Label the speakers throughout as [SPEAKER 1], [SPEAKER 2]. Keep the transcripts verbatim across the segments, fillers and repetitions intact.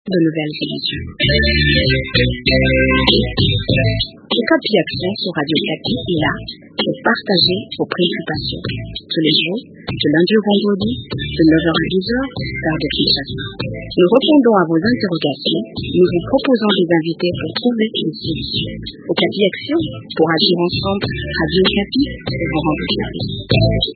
[SPEAKER 1] de nouvelles religions. Okapi Action sur Radio Okapi est là pour partager vos préoccupations. Tous les jours, de lundi au vendredi, de neuf heures à dix heures, heure de Kinshasa. Nous répondons à vos interrogations. Nous vous proposons des invités pour trouver une solution. Okapi Action, pour agir ensemble, Radio Okapi, vous rendre service.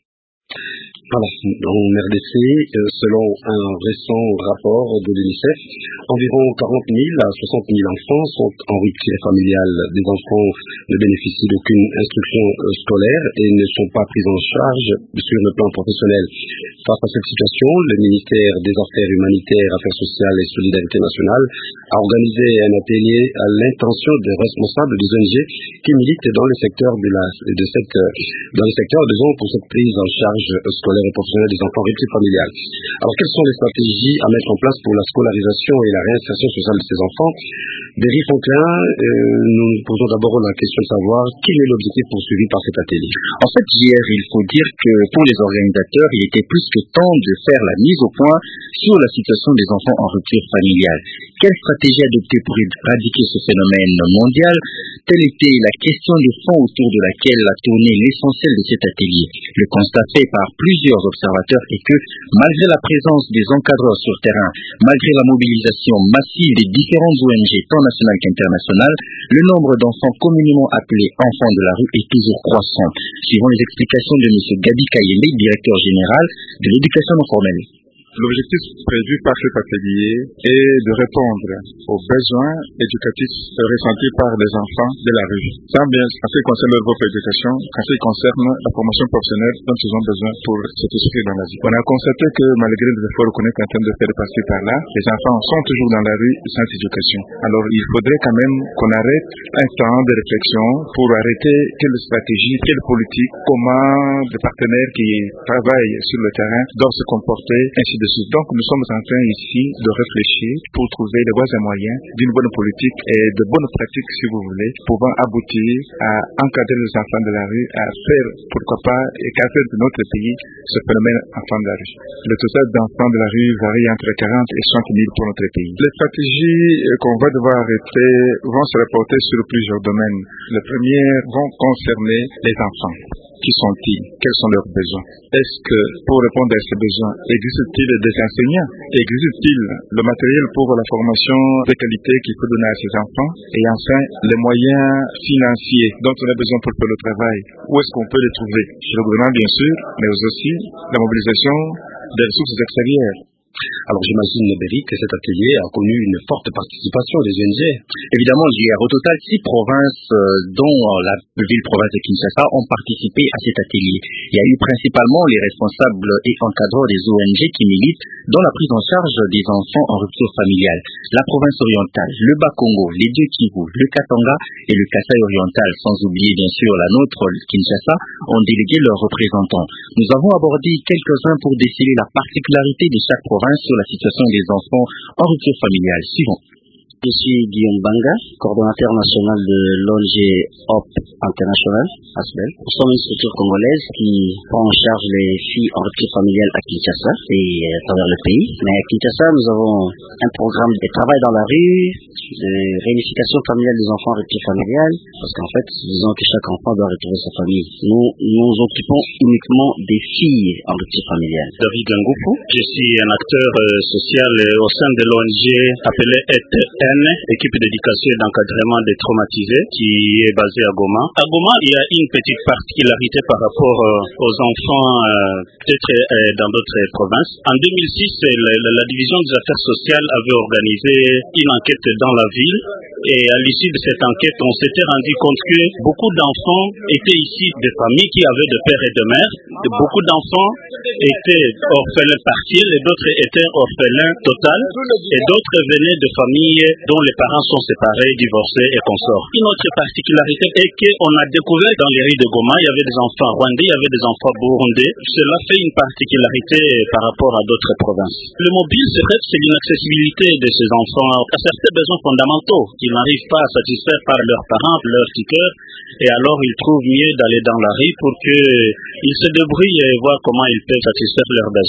[SPEAKER 2] Voilà, en R D C, selon un récent rapport de l'UNICEF, environ quarante mille à soixante mille enfants sont en rupture familiale. Des enfants ne bénéficient d'aucune instruction scolaire et ne sont pas pris en charge sur le plan professionnel. Face à cette situation, le ministère des Affaires humanitaires, Affaires sociales et Solidarité nationale a organisé un atelier à l'intention des responsables des O N G qui militent dans le secteur de la, de cette, dans le secteur, disons, pour cette prise en charge scolaire et professionnelle des enfants en rupture familiale. Alors, quelles sont les stratégies à mettre en place pour la scolarisation et la réinsertion sociale de ces enfants? Berry Franklin, euh, nous nous posons d'abord la question de savoir quel est l'objectif poursuivi par cet atelier.
[SPEAKER 3] En fait, hier, il faut dire que pour les organisateurs, il était plus que temps de faire la mise au point sur la situation des enfants en rupture familiale. Quelle stratégie adopter pour éradiquer ce phénomène mondial? Telle était la question de fond autour de laquelle a tourné l'essentiel de cet atelier. Le constat fait par plusieurs observateurs est que, malgré la présence des encadreurs sur terrain, malgré la mobilisation massive des différentes O N G, tant nationales qu'internationales, le nombre d'enfants communément appelés enfants de la rue est toujours croissant. Suivant les explications de M. Gabi Kayembe, directeur général de l'éducation non formelle.
[SPEAKER 4] L'objectif prévu par cet atelier est de répondre aux besoins éducatifs ressentis par les enfants de la rue, tant bien en ce qui concerne leur propre éducation qu'en ce qui concerne la formation professionnelle dont ils ont besoin pour s'exprimer dans la vie. On a constaté que malgré les efforts qu'on est en train de faire passer par là, les enfants sont toujours dans la rue sans éducation. Alors il faudrait quand même qu'on arrête un temps de réflexion pour arrêter quelle stratégie, quelle politique, comment les partenaires qui travaillent sur le terrain doivent se comporter, ainsi de suite. Donc nous sommes en train ici de réfléchir pour trouver les voies et moyens d'une bonne politique et de bonnes pratiques, si vous voulez, pouvant aboutir à encadrer les enfants de la rue, à faire, pourquoi pas, écarter de notre pays ce phénomène enfants de la rue. Le total d'enfants de la rue varie entre quarante et soixante mille pour notre pays. Les stratégies qu'on va devoir arrêter vont se reporter sur plusieurs domaines. Les premières vont concerner les enfants. Qui sont-ils? Quels sont leurs besoins? Est-ce que, pour répondre à ces besoins, existe-t-il des enseignants? Existe-t-il le matériel pour la formation de qualité qu'il faut donner à ces enfants? Et enfin, les moyens financiers dont on a besoin pour faire le travail, où est-ce qu'on peut les trouver? Chez le gouvernement, bien sûr, mais aussi la mobilisation des ressources extérieures.
[SPEAKER 2] Alors j'imagine, Berry, que cet atelier a connu une forte participation des O N G.
[SPEAKER 3] Évidemment, J R, au total, six provinces, euh, dont la ville-province de Kinshasa, ont participé à cet atelier. Il y a eu principalement les responsables et encadreurs des O N G qui militent dans la prise en charge des enfants en rupture familiale. La province orientale, le Bas-Congo, les deux Kivu, le Katanga et le Kasaï oriental, sans oublier bien sûr la nôtre, Kinshasa, ont délégué leurs représentants. Nous avons abordé quelques-uns pour déceler la particularité de chaque province sur la situation des enfants en rupture familiale. Suivant.
[SPEAKER 5] Je suis Guillaume Banga, coordonnateur national de l'O N G O P International, A S B E L. Nous sommes une structure congolaise qui prend en charge les filles en rupture familiale à Kinshasa et à travers le pays. Mais à Kinshasa, nous avons un programme de travail dans la rue, de réunification familiale des enfants en rupture familiale, parce qu'en fait, disons que chaque enfant doit retrouver sa famille. Nous nous occupons uniquement des filles en rupture familiale.
[SPEAKER 6] David Gangoufou, je suis un acteur euh, social euh, au sein de l'O N G appelé E T N, équipe d'éducation et d'encadrement des traumatisés, qui est basée à Goma. À Goma, il y a une petite particularité par rapport euh, aux enfants euh, peut-être euh, dans d'autres provinces. En deux mille six, la, la, la division des affaires sociales avait organisé une enquête dans la ville. Et à l'issue de cette enquête, on s'était rendu compte que beaucoup d'enfants étaient issus de familles qui avaient de père et de mère. Et beaucoup d'enfants étaient orphelins partiels et d'autres étaient orphelins total. Et d'autres venaient de familles dont les parents sont séparés, divorcés et consorts. Une autre particularité est qu'on a découvert dans les rues de Goma, il y avait des enfants rwandais, il y avait des enfants burundais. Cela fait une particularité par rapport à d'autres provinces. Le mobile, c'est vrai, c'est l'inaccessibilité de ces enfants à certains besoins fondamentaux qu'ils n'arrivent pas à satisfaire par leurs parents, leurs tuteurs, et alors ils trouvent mieux d'aller dans la rue pour qu'ils se débrouillent et voir comment ils peuvent satisfaire leurs besoins.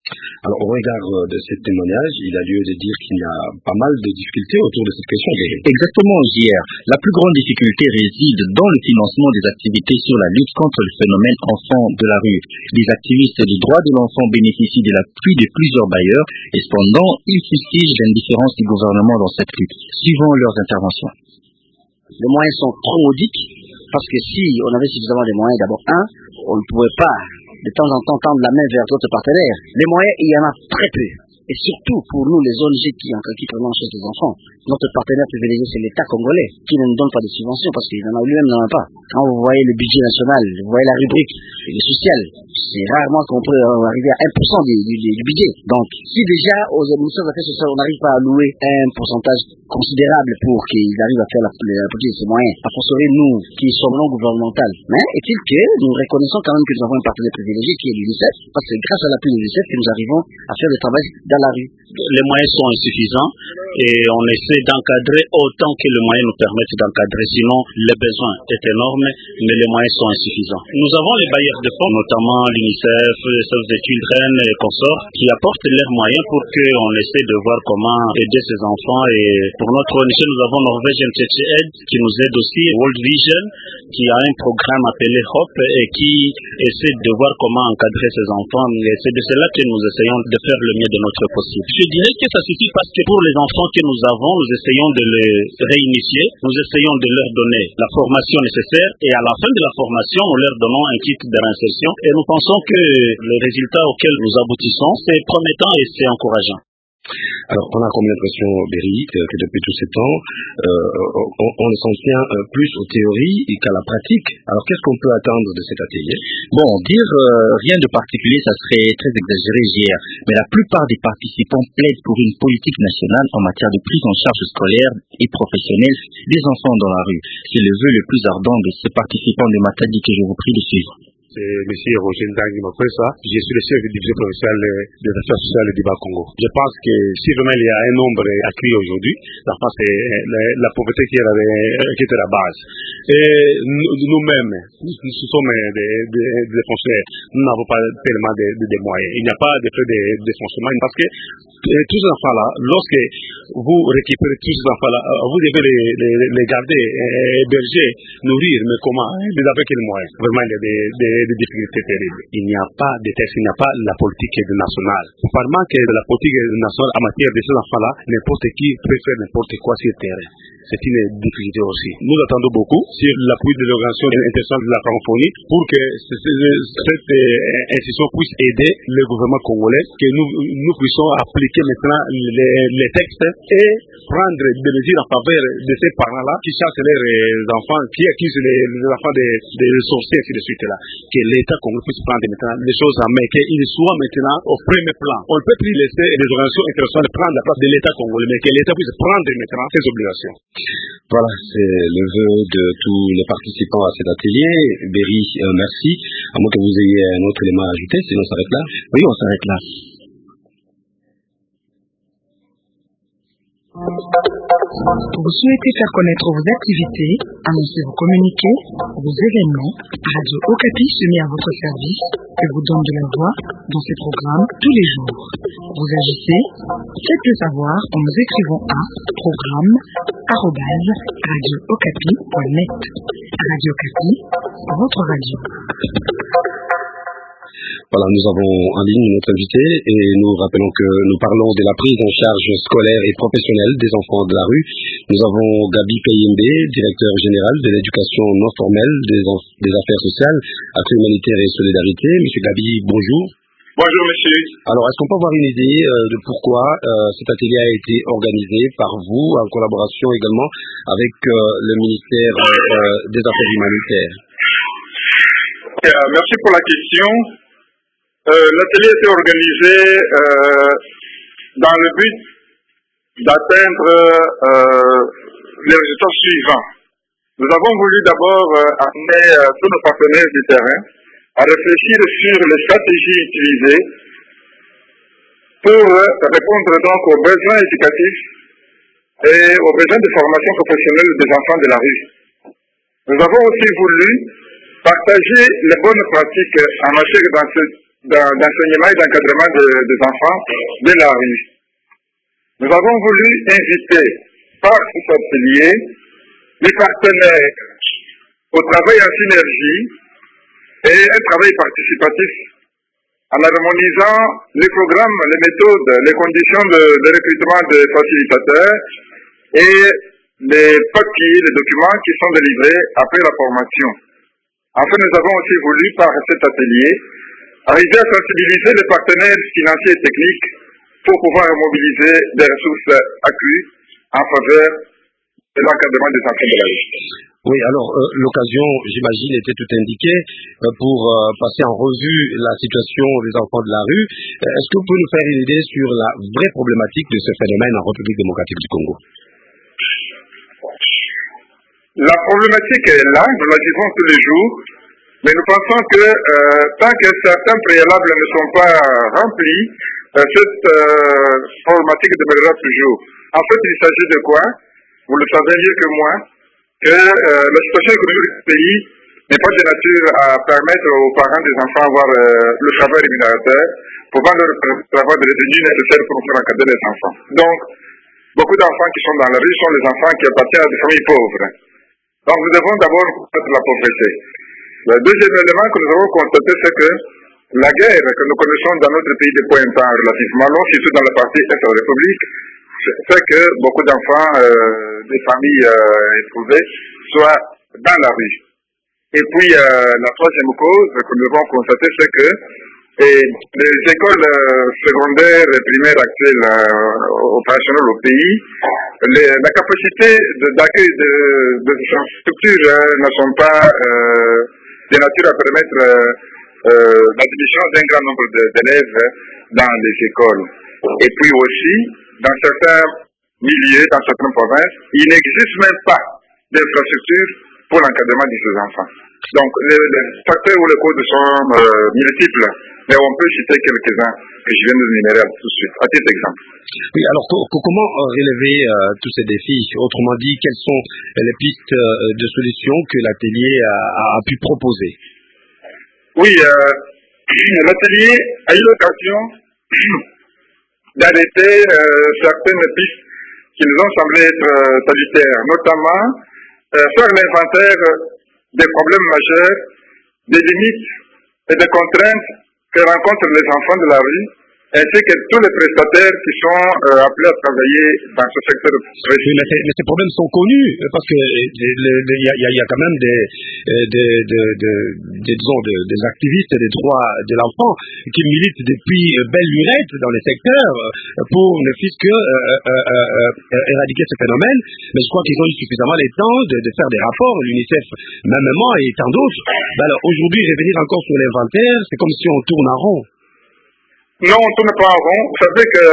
[SPEAKER 2] Alors, au regard de ces témoignages, il a lieu de dire qu'il y a pas mal de difficultés autour de cette question.
[SPEAKER 3] Exactement, J R. La plus grande difficulté réside dans le financement des activités sur la lutte contre le phénomène enfant de la rue. Les activistes du droit de l'enfant bénéficient de l'appui de plusieurs bailleurs et cependant, ils fustigent l'indifférence du gouvernement dans cette lutte, suivant leurs interventions.
[SPEAKER 5] Les moyens sont trop modiques parce que si on avait suffisamment de moyens, d'abord, un, on ne pouvait pas de temps en temps tendre la main vers d'autres partenaires. Les moyens, il y en a très peu. Et surtout pour nous, les O N G qui, qui prennent en charge les enfants, notre partenaire privilégié, c'est l'État congolais, qui ne nous donne pas de subventions parce qu'il n'en a lui-même n'en a pas. Quand vous voyez le budget national, vous voyez la rubrique sociale, c'est rarement qu'on peut arriver à un pour cent du, du, du budget. Donc, si déjà aux ministères des Affaires sociales, on n'arrive pas à allouer un pourcentage considérable pour qu'ils arrivent à faire la, la politique de ces moyens, à fortiori nous, qui sommes non gouvernementaux. Mais est-il que nous reconnaissons quand même que nous avons un partenaire privilégié qui est l'UNICEF, parce que c'est grâce à l'appui de l'UNICEF que nous arrivons à faire le travail dans la rue.
[SPEAKER 6] Les moyens sont insuffisants et on essaie d'encadrer autant que les moyens nous permettent d'encadrer. Sinon, le besoin est énorme, mais les moyens sont insuffisants. Nous avons les bailleurs de fonds, notamment l'UNICEF, Save the Children et consorts, qui apportent leurs moyens pour qu'on essaie de voir comment aider ces enfants. Et pour notre O N G, nous avons Norwegian Church Aid qui nous aide aussi, World Vision, qui a un programme appelé Hope et qui essaie de voir comment encadrer ces enfants. Et c'est de cela que nous essayons de faire le mieux de notre possible. Je dirais que ça suffit parce que pour les enfants que nous avons, nous essayons de les réinitier, nous essayons de leur donner la formation nécessaire et à la fin de la formation, nous leur donnons un kit de réinsertion et nous pensons que le résultat auquel nous aboutissons, c'est promettant et c'est encourageant.
[SPEAKER 2] Alors, on a comme l'impression, Berry, que, que depuis tous ces temps, euh, on, on s'en tient plus aux théories qu'à la pratique. Alors, qu'est-ce qu'on peut attendre de cet atelier?
[SPEAKER 3] Bon, dire euh, rien de particulier, ça serait très exagéré, J R. Mais la plupart des participants plaident pour une politique nationale en matière de prise en charge scolaire et professionnelle des enfants dans la rue. C'est le vœu le plus ardent de ces participants de Matadi que je vous prie de suivre.
[SPEAKER 7] C'est M. Roger Ndangi Makwesa. Je suis le chef du division provinciale des affaires sociales du Bas-Congo. Je pense que si vraiment il y a un nombre accru aujourd'hui, la face c'est la, la pauvreté qui, era de, qui était la base. Et nous-mêmes, nous, nous sommes des, des, des fonctionnaires, nous n'avons pas tellement de, de, de moyens. Il n'y a pas de frais de, de fonctionnement parce que euh, tous ces enfants-là, lorsque vous récupérez tous ces enfants-là, vous devez les, les, les garder, héberger, nourrir, mais comment? Mais avec quels moyens? Vraiment, il y a des, des des difficultés terribles. Il n'y a pas de texte, il n'y a pas la politique nationale. Par manque de la politique nationale en matière de ces enfants-là, n'importe qui peut faire n'importe quoi sur le terrain. C'est une difficulté aussi. Nous attendons beaucoup sur l'appui de l'organisation internationale de la francophonie pour que cette institution puisse aider le gouvernement congolais, que nous, nous puissions appliquer maintenant les, les textes et prendre des mesures en faveur de ces parents-là qui chassent leurs enfants, qui accusent les, les enfants de, de sorciers, ainsi de suite là. Que l'État congolais puisse prendre maintenant les choses en main, qu'il soit maintenant au premier plan. On ne peut plus laisser les organisations internationales prendre la place de l'État congolais, mais que l'État puisse prendre maintenant ses obligations.
[SPEAKER 2] Voilà, c'est le vœu de tous les participants à cet atelier. Berry, euh, merci. À moins que vous ayez un autre élément à ajouter, sinon on s'arrête là.
[SPEAKER 3] Oui, on s'arrête là.
[SPEAKER 8] Vous souhaitez faire connaître vos activités, annoncer vos communiqués, vos événements, Radio Okapi se met à votre service et vous donne de la voix dans ses programmes tous les jours. Vous agissez, faites-le savoir en nous écrivant à programme arobase radio okapi point net. Radio Okapi, votre radio.
[SPEAKER 2] Voilà, nous avons en ligne notre invité et nous rappelons que nous parlons de la prise en charge scolaire et professionnelle des enfants de la rue. Nous avons Gabi Kayembe, directeur général de l'éducation non formelle des, des affaires sociales, Action humanitaire et solidarité. Monsieur Gabi, bonjour.
[SPEAKER 9] Bonjour monsieur.
[SPEAKER 2] Alors, est-ce qu'on peut avoir une idée euh, de pourquoi euh, cet atelier a été organisé par vous, en collaboration également avec euh, le ministère euh, des Affaires humanitaires?
[SPEAKER 9] euh, Merci pour la question. Euh, L'atelier a été organisé euh, dans le but d'atteindre euh, les résultats suivants. Nous avons voulu d'abord euh, amener euh, tous nos partenaires du terrain à réfléchir sur les stratégies utilisées pour euh, répondre donc aux besoins éducatifs et aux besoins de formation professionnelle des enfants de la rue. Nous avons aussi voulu partager les bonnes pratiques en matière d'enseignement et d'encadrement de, des enfants de la rue. Nous avons voulu inviter par cet atelier les partenaires au travail en synergie et un travail participatif en harmonisant les programmes, les méthodes, les conditions de, de recrutement des facilitateurs et les papiers, les documents qui sont délivrés après la formation. Enfin, nous avons aussi voulu, par cet atelier, arriver à sensibiliser les partenaires financiers et techniques pour pouvoir mobiliser des ressources accrues en faveur de l'encadrement des enfants de la rue.
[SPEAKER 2] Oui, alors euh, l'occasion, j'imagine, était tout indiquée euh, pour euh, passer en revue la situation des enfants de la rue. Euh, Est-ce que vous pouvez nous faire une idée sur la vraie problématique de ce phénomène en République démocratique du Congo?
[SPEAKER 9] La problématique est là, nous la vivons tous les jours, mais nous pensons que euh, tant que certains préalables ne sont pas remplis, euh, cette euh, problématique demeurera toujours. En fait, il s'agit de quoi? Vous le savez mieux que moi, que euh, la situation économique du pays n'est pas de nature à permettre aux parents des enfants d'avoir euh, le travail rémunérateur, pouvant leur avoir des revenus nécessaires pour faire encadrer les enfants. Donc, beaucoup d'enfants qui sont dans la rue sont les enfants qui appartiennent à des familles pauvres. Donc, nous devons d'abord combattre la pauvreté. Le deuxième élément que nous avons constaté, c'est que la guerre que nous connaissons dans notre pays depuis un temps relativement long, surtout dans la partie est de la République, fait que beaucoup d'enfants euh, des familles euh, éprouvées soient dans la rue. Et puis, euh, la troisième cause que nous avons constatée, c'est que et les écoles euh, secondaires et primaires actuelles euh, opérationnelles au pays, les, la capacité d'accueil de, de, de ces structures euh, ne sont pas euh, de nature à permettre euh, euh, l'admission d'un grand nombre d'élèves dans les écoles. Et puis aussi, dans certains milieux, dans certaines provinces, il n'existe même pas d'infrastructure pour l'encadrement de ces enfants. Donc, les, les facteurs ou les causes sont euh, multiples, mais on peut citer quelques-uns que je viens de énumérer tout de suite, à titre d'exemple.
[SPEAKER 2] Oui, alors co comment relever euh, tous ces défis? Autrement dit, quelles sont les pistes euh, de solutions que l'atelier a, a pu proposer?
[SPEAKER 9] Oui, euh, l'atelier a eu l'occasion d'arrêter euh, certaines pistes qui nous ont semblé être euh, salutaires, notamment euh, faire l'inventaire des problèmes majeurs, des limites et des contraintes que rencontrent les enfants de la rue, ainsi que tous les prestataires qui sont euh, appelés à travailler dans ce secteur précis.
[SPEAKER 2] Oui, mais, ces, mais ces problèmes sont connus, parce que il y, y, y a quand même des, des, des, des, des, disons, des, des activistes des droits de l'enfant qui militent depuis belle lurette dans les secteurs pour ne fût-ce que euh, euh, euh, euh, éradiquer ce phénomène. Mais je crois qu'ils ont eu suffisamment le temps de, de faire des rapports, l'UNICEF, même moi et tant d'autres. Ben alors aujourd'hui, revenir encore sur l'inventaire, c'est comme si on tourne en rond.
[SPEAKER 9] Non, on ne tourne pas en rond. Vous savez que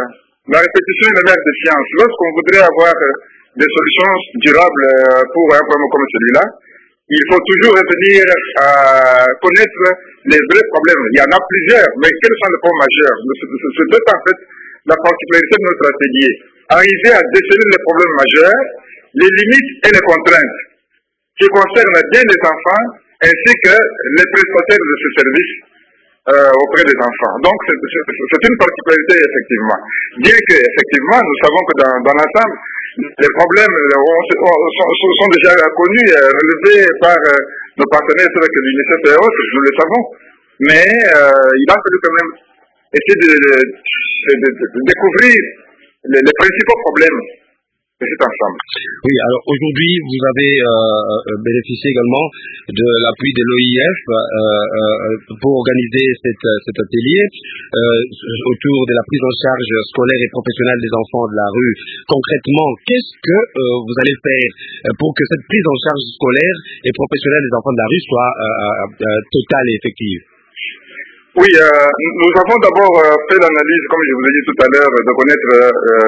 [SPEAKER 9] la répétition est la mère des sciences. Lorsqu'on voudrait avoir des solutions durables pour un problème comme celui-là, il faut toujours revenir à connaître les vrais problèmes. Il y en a plusieurs, mais quels sont les points majeurs? C'est peut-être en fait la particularité de notre atelier. Arriver à déceler les problèmes majeurs, les limites et les contraintes qui concernent bien les enfants ainsi que les prestataires de ce service Euh, auprès des enfants. Donc, c'est une particularité, effectivement. Bien que, effectivement, nous savons que dans, dans l'ensemble, les problèmes on, on, sont, sont déjà connus, euh, relevés par euh, nos partenaires avec l'UNICEF et autres, nous le savons. Mais euh, il a fallu quand même essayer de, de, de, de, de découvrir les, les principaux problèmes de cet ensemble.
[SPEAKER 2] Oui, alors aujourd'hui, vous avez euh, bénéficié également de l'appui de l'O I F euh, euh, pour organiser cette, cet atelier euh, autour de la prise en charge scolaire et professionnelle des enfants de la rue. Concrètement, qu'est-ce que euh, vous allez faire pour que cette prise en charge scolaire et professionnelle des enfants de la rue soit euh, euh, totale et effective?
[SPEAKER 9] Oui, euh, nous avons d'abord euh, fait l'analyse, comme je vous ai dit tout à l'heure, de connaître euh,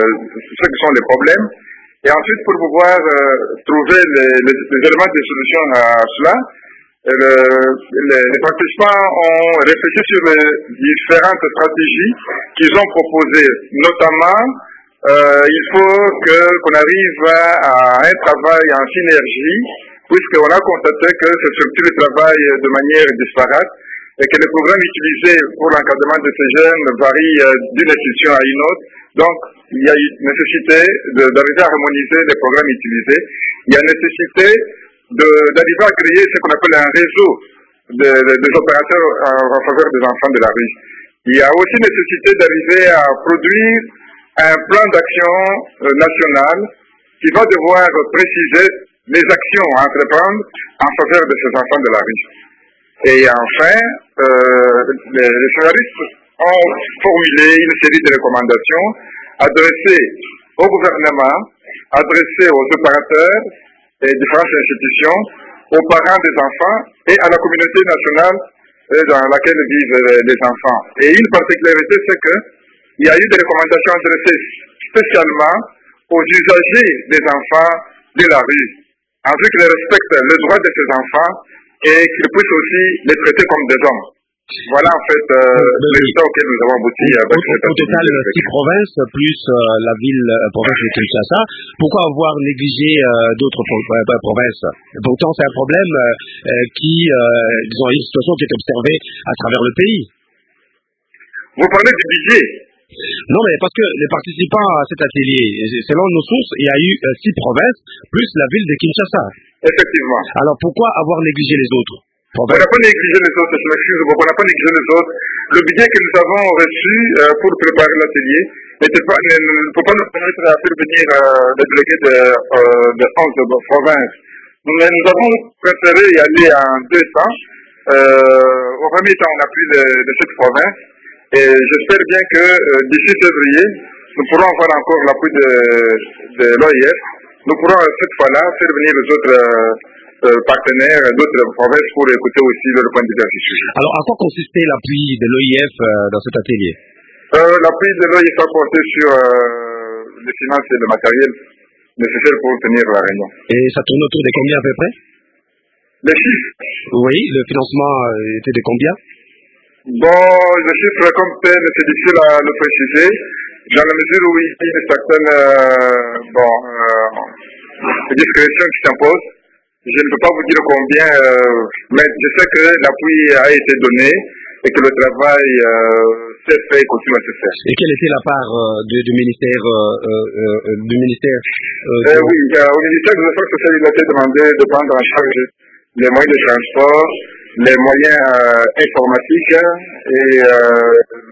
[SPEAKER 9] ce que sont les problèmes. Et ensuite, pour pouvoir euh, trouver les, les, les éléments de solution à cela, le, les, les participants ont réfléchi sur les différentes stratégies qu'ils ont proposées. Notamment, euh, il faut que qu'on arrive à, à un travail en synergie, puisqu'on a constaté que ces structures travaillent de manière disparate. et que les programmes utilisés pour l'encadrement de ces jeunes varient euh, d'une institution à une autre. Donc, il y a une nécessité de, d'arriver à harmoniser les programmes utilisés. Il y a nécessité de, d'arriver à créer ce qu'on appelle un réseau de, de, des opérateurs en, en faveur des enfants de la rue. Il y a aussi nécessité d'arriver à produire un plan d'action euh, national qui va devoir préciser les actions à entreprendre en faveur de ces enfants de la rue. Et enfin, euh, les, les scénaristes ont formulé une série de recommandations adressées au gouvernement, adressées aux opérateurs et différentes institutions, aux parents des enfants et à la communauté nationale dans laquelle vivent les enfants. Et une particularité, c'est qu'il y a eu des recommandations adressées spécialement aux usagers des enfants de la rue, en vue qu'ils respectent les droits de ces enfants et qu'ils puissent aussi les traiter comme des hommes. Voilà en fait euh, oui, les résultats auxquels nous avons abouti.
[SPEAKER 2] Au, au, au total, six provinces plus euh, la ville euh, province de Kinshasa. Pourquoi avoir négligé euh, d'autres pro euh, provinces? Pourtant, c'est un problème euh, qui, euh, disons, une situation qui est observée à travers le pays.
[SPEAKER 9] Vous parlez du budget?
[SPEAKER 2] Non, mais parce que les participants à cet atelier, selon nos sources, il y a eu euh, six provinces plus la ville de Kinshasa.
[SPEAKER 9] Effectivement.
[SPEAKER 2] Alors pourquoi avoir négligé les autres?
[SPEAKER 9] On n'a pas négligé les autres, je m'excuse, on n'a pas négligé les autres. Le budget que nous avons reçu euh, pour préparer l'atelier ne, ne peut pas nous permettre à faire venir euh, des délégués de, euh, de onze provinces. Mais nous avons préféré y aller en deux temps. Euh, au premier temps, on a pris de, de cette province. Et j'espère bien que euh, d'ici février, nous pourrons avoir encore l'appui de, de l'O I F. Nous pourrons cette fois-là faire venir les autres euh, euh, partenaires d'autres provinces pour écouter aussi leur point de vue à ce sujet.
[SPEAKER 2] Alors, à quoi consistait l'appui de l'O I F euh, dans cet atelier?
[SPEAKER 9] euh, L'appui de l'O I F a porté sur euh, les finances et le matériel nécessaire pour tenir la réunion.
[SPEAKER 2] Et ça tourne autour de combien à peu près?
[SPEAKER 9] Les chiffres?
[SPEAKER 2] Oui, le financement était de combien?
[SPEAKER 9] Bon, les chiffres comme tel, c'est difficile à le préciser, dans la mesure où il y a une certaine euh, bon, euh, discrétion qui s'impose. Je ne peux pas vous dire combien, euh, mais je sais que l'appui a été donné et que le travail euh, s'est fait et continue à se faire.
[SPEAKER 2] Et quelle était la part euh, du, du ministère euh, euh, du ministère
[SPEAKER 9] euh, euh, Oui, euh, au ministère des Affaires sociales, il a été demandé de prendre en charge les moyens de transport, les moyens euh, informatiques et, euh,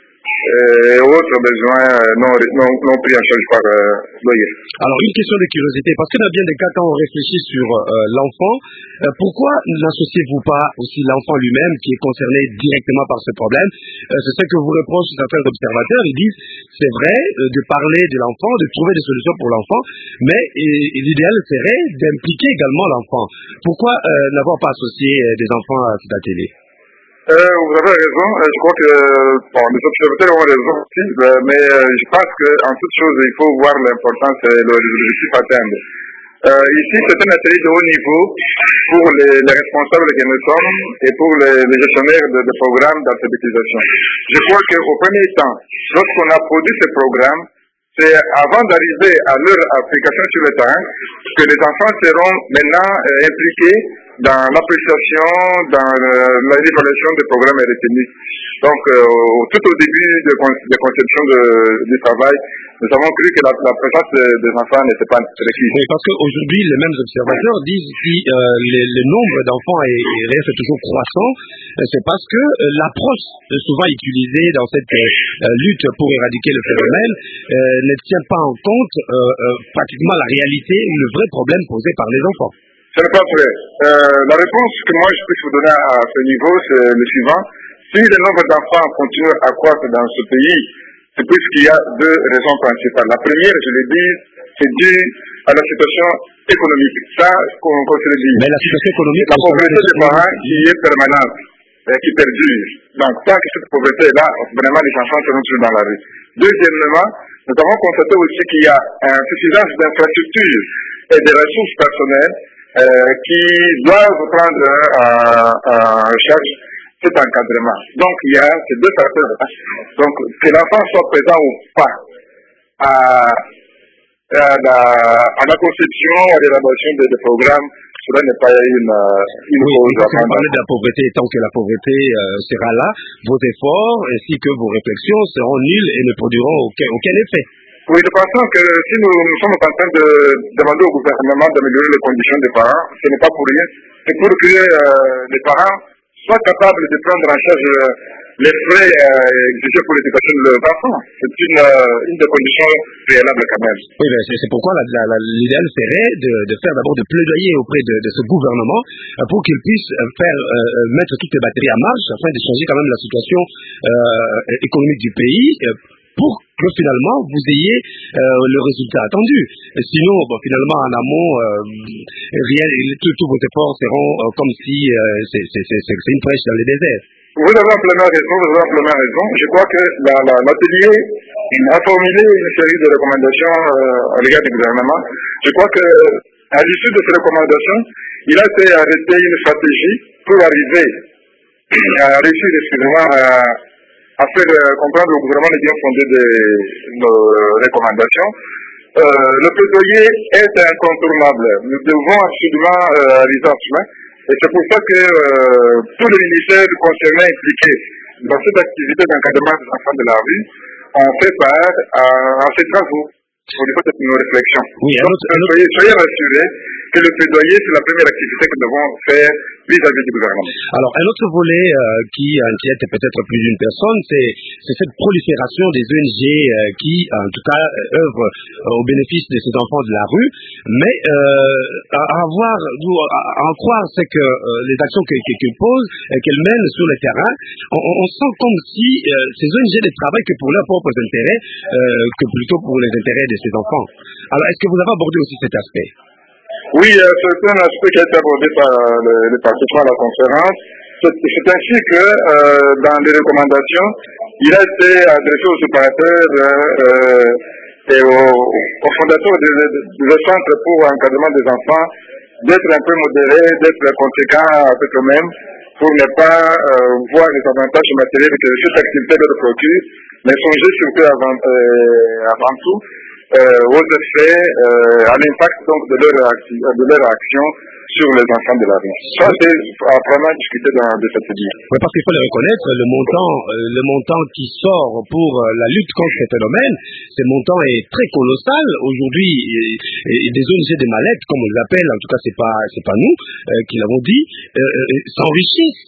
[SPEAKER 9] et autres besoins non, non, non pris en charge par euh, l'O I F.
[SPEAKER 2] Alors, une question de curiosité, parce que dans bien des cas, quand on réfléchit sur euh, l'enfant, euh, pourquoi n'associez-vous pas aussi l'enfant lui-même qui est concerné directement par ce problème? euh, C'est ce que vous reprochent certains observateurs. Ils disent, c'est vrai euh, de parler de l'enfant, de trouver des solutions pour l'enfant, mais l'idéal serait d'impliquer également l'enfant. Pourquoi euh, n'avoir pas associé euh, des enfants à cet atelier?
[SPEAKER 9] Euh, vous avez raison, je crois que bon, les observateurs ont raison aussi, mais je pense qu'en toute chose, il faut voir l'importance et l'objectif à atteindre. Euh, ici, c'est un atelier de haut niveau pour les, les responsables que nous sommes et pour les, les gestionnaires de, de programmes d'alphabétisation. Je crois qu'au premier temps, lorsqu'on a produit ce programme, c'est avant d'arriver à leur application sur le terrain que les enfants seront maintenant euh, impliqués dans l'appréciation, dans euh, l'évaluation des programmes retenus. Donc, euh, tout au début de, de conception de, du travail, nous avons cru que la, la présence de, des enfants n'était pas requise.
[SPEAKER 2] Oui, parce qu'aujourd'hui, les mêmes observateurs disent que euh, le nombre d'enfants est, est toujours croissant. C'est parce que euh, l'approche souvent utilisée dans cette euh, lutte pour éradiquer le phénomène euh, ne tient pas en compte euh, euh, pratiquement la réalité ou le vrai problème posé par les enfants.
[SPEAKER 9] Ce n'est pas vrai. Euh, la réponse que moi je puisse vous donner à ce niveau, c'est le suivant. Si le nombre d'enfants continue à croître dans ce pays, c'est puisqu'il y a deux raisons principales. La première, je l'ai dit, c'est dû à la situation économique. Ça, qu'on qu se le dit.
[SPEAKER 2] Mais la situation économique,
[SPEAKER 9] la pauvreté des parents qui est permanente, et qui perdure. Donc, tant que cette pauvreté est là, vraiment les enfants seront toujours dans la rue. Deuxièmement, nous avons constaté aussi qu'il y a une suffisance d'infrastructures et de ressources personnelles Euh, qui doivent prendre euh, en charge cet encadrement. Donc, il y a ces deux facteurs. Donc, que l'enfant soit présent ou pas à, à, la, à la conception, à l'élaboration des, des programmes, cela n'est pas une, une
[SPEAKER 2] oui,
[SPEAKER 9] cause.
[SPEAKER 2] Vous parlez de la pauvreté, tant que la pauvreté euh, sera là, vos efforts ainsi que vos réflexions seront nuls et ne produiront aucun, aucun effet.
[SPEAKER 9] Oui, nous pensons que si nous, nous sommes en train de demander au gouvernement d'améliorer les conditions des parents, ce n'est pas pour rien. C'est pour que euh, les parents soient capables de prendre en charge euh, les frais euh, exigés pour l'éducation de leurs enfants. C'est une, euh, une des conditions préalables quand même.
[SPEAKER 2] Oui, ben c'est pourquoi la, la, la, l'idéal serait de, de faire d'abord de plaidoyer auprès de, de ce gouvernement euh, pour qu'il puisse faire euh, mettre toutes les batteries en marche afin de changer quand même la situation euh, économique du pays. Euh, pour que finalement vous ayez euh, le résultat attendu. Et sinon, bon, finalement, en amont, euh, rien, tous vos efforts seront euh, comme si euh, c'est, c'est, c'est, c'est une prêche dans le désert.
[SPEAKER 9] Vous avez amplement raison, vous avez amplement raison. Je crois que la, la, l'atelier a formulé une série de recommandations euh, à l'égard du gouvernement. Je crois que à l'issue de ces recommandations, il a été arrêté une stratégie pour arriver à réussir, excusez-moi, à à faire euh, comprendre au gouvernement les bien fondés de nos recommandations. Euh, le plaidoyer est incontournable. Nous devons absolument euh, arriver à chemin. Et c'est pour ça que euh, tous les ministères concernés impliqués dans cette activité d'encadrement des enfants de la rue ont fait part à, à ces travaux au niveau de nos réflexions.
[SPEAKER 2] Oui,
[SPEAKER 9] donc, autre, soyez, soyez rassurés que le plaidoyer, c'est la première activité que nous devons faire vis-à-vis du gouvernement.
[SPEAKER 2] Alors, un autre volet euh, qui inquiète peut-être plus d'une personne, c'est, c'est cette prolifération des O N G euh, qui, en tout cas, euh, œuvrent euh, au bénéfice de ces enfants de la rue. Mais euh, à, à, voir, à, à en croire, c'est que euh, les actions qu'elles qu'elle posent, euh, qu'elles mènent sur le terrain, on, on sent comme si euh, ces O N G ne travaillent que pour leurs propres intérêts, euh, que plutôt pour les intérêts de ces enfants. Alors, est-ce que vous avez abordé aussi cet aspect?
[SPEAKER 9] Oui, euh, c'est un aspect qui a été abordé par les, les participants à la conférence. C'est, c'est ainsi que euh, dans les recommandations, il a été adressé aux opérateurs euh, et aux, aux fondateurs des, des centres pour l'encadrement des enfants d'être un peu modérés, d'être conséquents avec eux-mêmes pour ne pas euh, voir les avantages matériels que cette activité leur procure, mais songer surtout avant, euh, avant tout Euh, aux effets, euh, à l'impact donc de leur, acti- de leur action sur les enfants de la rue. Ça, c'est vraiment discuté dans de cette vie.
[SPEAKER 2] Oui, parce qu'il faut le reconnaître, le montant, euh, le montant qui sort pour euh, la lutte contre ces phénomènes, ce montant est très colossal. Aujourd'hui, et, et des O N G des mallettes, comme on les appelle, en tout cas, c'est pas, c'est pas nous euh, qui l'avons dit, euh, euh, s'enrichissent.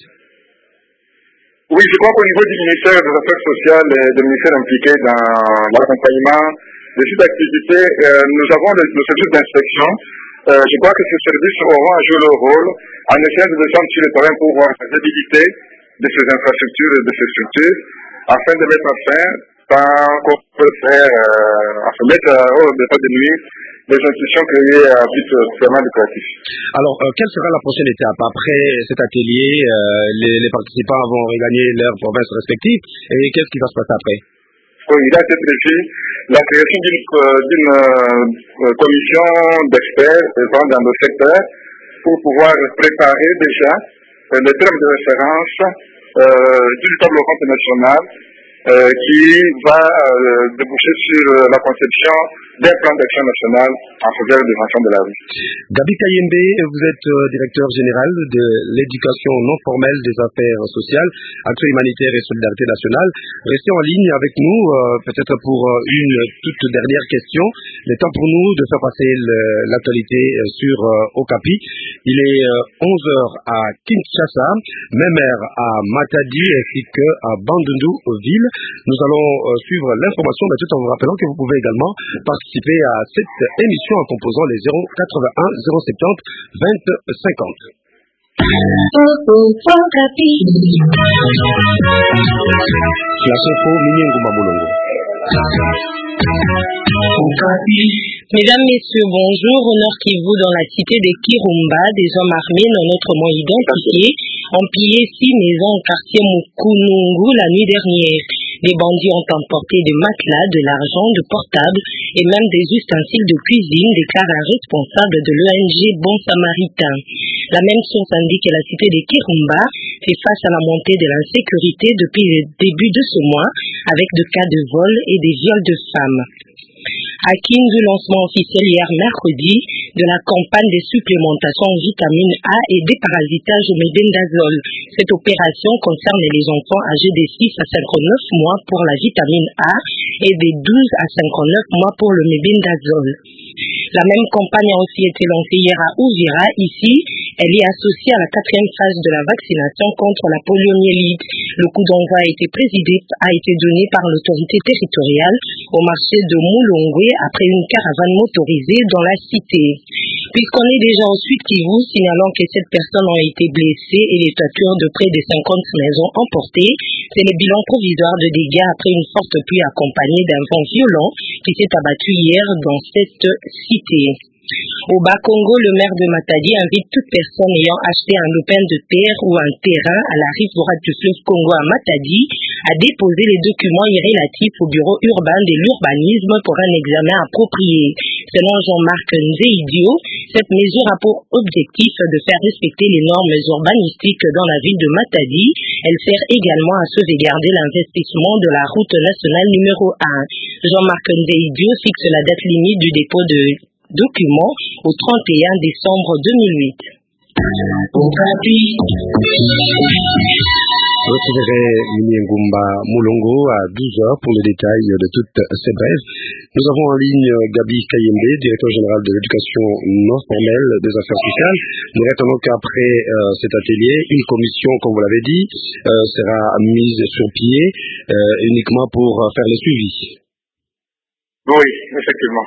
[SPEAKER 9] Oui, je crois qu'au niveau du ministère des Affaires sociales et des ministères impliqués dans l'accompagnement de cette activité, euh, nous avons le, le service d'inspection. Euh, je crois que ces services auront à jouer leur rôle en essayant de descendre sur le terrain pour voir la faisabilité de ces infrastructures et de ces structures afin de mettre fin, tant qu'on peut faire, euh, afin de mettre euh, hors d'état de nuit les institutions créées à but purement lucratif.
[SPEAKER 2] Alors, euh, quelle sera la prochaine étape? Après cet atelier, euh, les, les participants vont regagner leurs provinces respectives et qu'est-ce qui va se passer après?
[SPEAKER 9] Oui, il a été prévu la création d'une, d'une euh, commission d'experts dans le secteur pour pouvoir préparer déjà euh, les termes de référence euh, d'une table ronde nationale euh, qui va euh, déboucher sur euh, la conception d'un plan d'action national en faveur des enfants de la rue.
[SPEAKER 2] Gabi Kayembe, vous êtes euh, directeur général de l'éducation non formelle des affaires sociales, Action humanitaire et solidarité nationale. Restez en ligne avec nous, euh, peut-être pour euh, une toute dernière question. Le temps pour nous de faire passer le, l'actualité euh, sur euh, Okapi. Il est euh, onze heures à Kinshasa, même heure à Matadi ainsi qu'à Bandundu-Ville. Nous allons euh, suivre l'information, mais tout en vous rappelant que vous pouvez également participer à cette émission en composant les zéro quatre-vingt-un zéro soixante-dix vingt cinquante. Flash Info, Minyengo Mabolongo.
[SPEAKER 10] Mesdames, Messieurs, bonjour. Au Nord Kivu, dans la cité de Kirumba, des hommes armés non autrement identifiés ont pillé six maisons au quartier Mukunungu la nuit dernière. Les bandits ont emporté des matelas, de l'argent, de portables et même des ustensiles de cuisine, déclare un responsable de l'O N G Bon Samaritain. La même source indique que la cité de Kirumba fait face à la montée de l'insécurité depuis le début de ce mois, avec des cas de vol et des viols de femmes. À Kindu, lancement officiel hier mercredi de la campagne de supplémentation en vitamine A et déparasitage au mébendazole. Cette opération concerne les enfants âgés de six à cinquante-neuf mois pour la vitamine A et de douze à cinquante-neuf mois pour le mébendazole. La même campagne a aussi été lancée hier à Uvira. Ici, elle est associée à la quatrième phase de la vaccination contre la poliomyélite. Le coup d'envoi a été présidé, a été donné par l'autorité territoriale au marché de Moulongwe après une caravane motorisée dans la cité. Puisqu'on est déjà au Sud Kivu, signalant que sept personnes ont été blessées et les toitures de près de cinquante maisons emportées, c'est le bilan provisoire de dégâts après une forte pluie accompagnée d'un vent violent qui s'est abattu hier dans cette cité. Au Bas-Congo, le maire de Matadi invite toute personne ayant acheté un lopin de terre ou un terrain à la rive droite du fleuve Congo à Matadi à déposer les documents relatifs au bureau urbain de l'urbanisme pour un examen approprié. Selon Jean-Marc Nzeidio, cette mesure a pour objectif de faire respecter les normes urbanistiques dans la ville de Matadi. Elle sert également à sauvegarder l'investissement de la route nationale numéro un. Jean-Marc Nzeidio fixe la date limite du dépôt de documents au trente et un décembre deux mille huit.
[SPEAKER 2] Retrouverez Ngumba Moulongo à douze heures pour les détails de toutes ces brèves. Nous avons en ligne Gabi Kayembe, directeur général de l'éducation non formelle des affaires sociales. Nous retenons qu'après euh, cet atelier, une commission, comme vous l'avez dit, euh, sera mise sur pied euh, uniquement pour faire le suivi.
[SPEAKER 9] Oui, effectivement.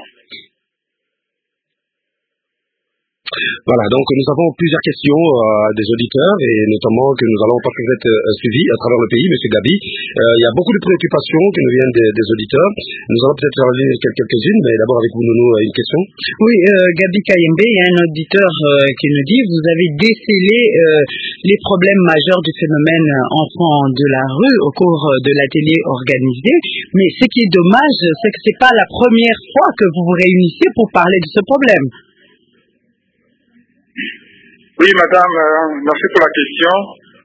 [SPEAKER 2] Voilà, donc nous avons plusieurs questions euh, des auditeurs et notamment que nous allons passer cette euh, suivi à travers le pays, Monsieur Gabi. Euh, il y a beaucoup de préoccupations qui nous viennent des, des auditeurs. Nous allons peut-être en lire quelques-unes, mais d'abord avec vous, Nounou, une question.
[SPEAKER 11] Oui, euh, Gabi Kayembe, il y a un auditeur euh, qui nous dit, vous avez décelé euh, les problèmes majeurs du phénomène enfants de la rue au cours de l'atelier organisé, mais ce qui est dommage, c'est que c'est pas la première fois que vous vous réunissez pour parler de ce problème.
[SPEAKER 9] Oui, madame, euh, merci pour la question.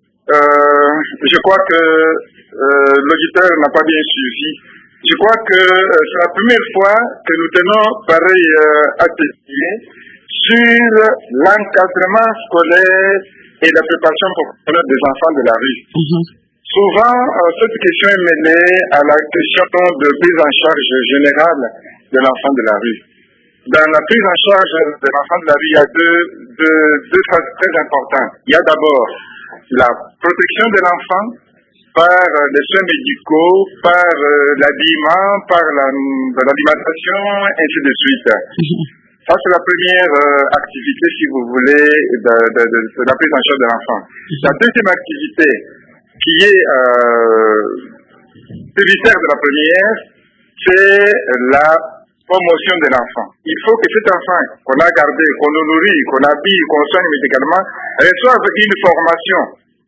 [SPEAKER 9] Euh, je crois que euh, l'auditeur n'a pas bien suivi. Je crois que euh, c'est la première fois que nous tenons pareil euh, atelier sur l'encadrement scolaire et la préparation professionnelle des enfants de la rue. Mm-hmm. Souvent, euh, cette question est mêlée à la question de prise en charge générale de l'enfant de la rue. Dans la prise en charge de l'enfant de la rue, il y a deux, deux, deux phases très importantes. Il y a d'abord la protection de l'enfant par les soins médicaux, par l'habillement, par la, l'alimentation, ainsi de suite. Ça, c'est la première euh, activité, si vous voulez, de, de, de, de la prise en charge de l'enfant. La deuxième activité, qui est euh, tributaire de la première, c'est la promotion de l'enfant. Il faut que cet enfant qu'on a gardé, qu'on le nourrit, qu'on habille, qu'on soigne médicalement, reçoive une formation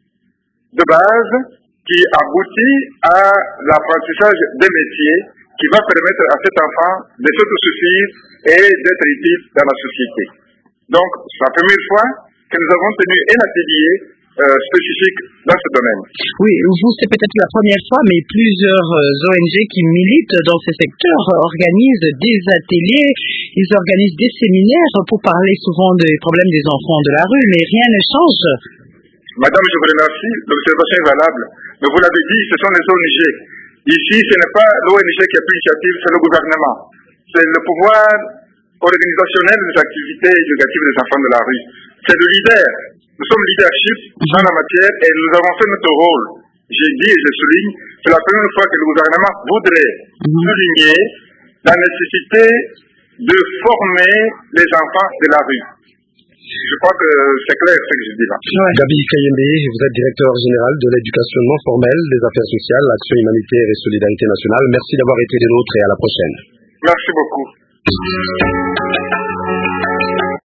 [SPEAKER 9] de base qui aboutit à l'apprentissage des métiers qui va permettre à cet enfant de s'autosuffire et d'être utile dans la société. Donc, c'est la première fois que nous avons tenu un atelier Euh, spécifique dans ce domaine.
[SPEAKER 11] Oui, vous, c'est peut-être la première fois, mais plusieurs euh, O N G qui militent dans ce secteur euh, organisent des ateliers, ils organisent des séminaires pour parler souvent des problèmes des enfants de la rue, mais rien ne change.
[SPEAKER 9] Madame, je vous remercie, l'observation est valable. Mais vous l'avez dit, ce sont les O N G. Ici, ce n'est pas l'O N G qui a pris l'initiative, c'est le gouvernement. C'est le pouvoir organisationnel des activités éducatives des enfants de la rue. C'est le leader. Nous sommes leadership dans la matière et nous avons fait notre rôle. J'ai dit et je souligne, c'est la première fois que le gouvernement voudrait souligner la nécessité de former les enfants de la rue. Je crois que c'est clair ce que je dis là.
[SPEAKER 2] Ouais. Gabi Kayembe, vous êtes directeur général de l'éducation non formelle, des affaires sociales, l'action humanitaire et solidarité nationale. Merci d'avoir été des nôtres et à la prochaine.
[SPEAKER 9] Merci beaucoup.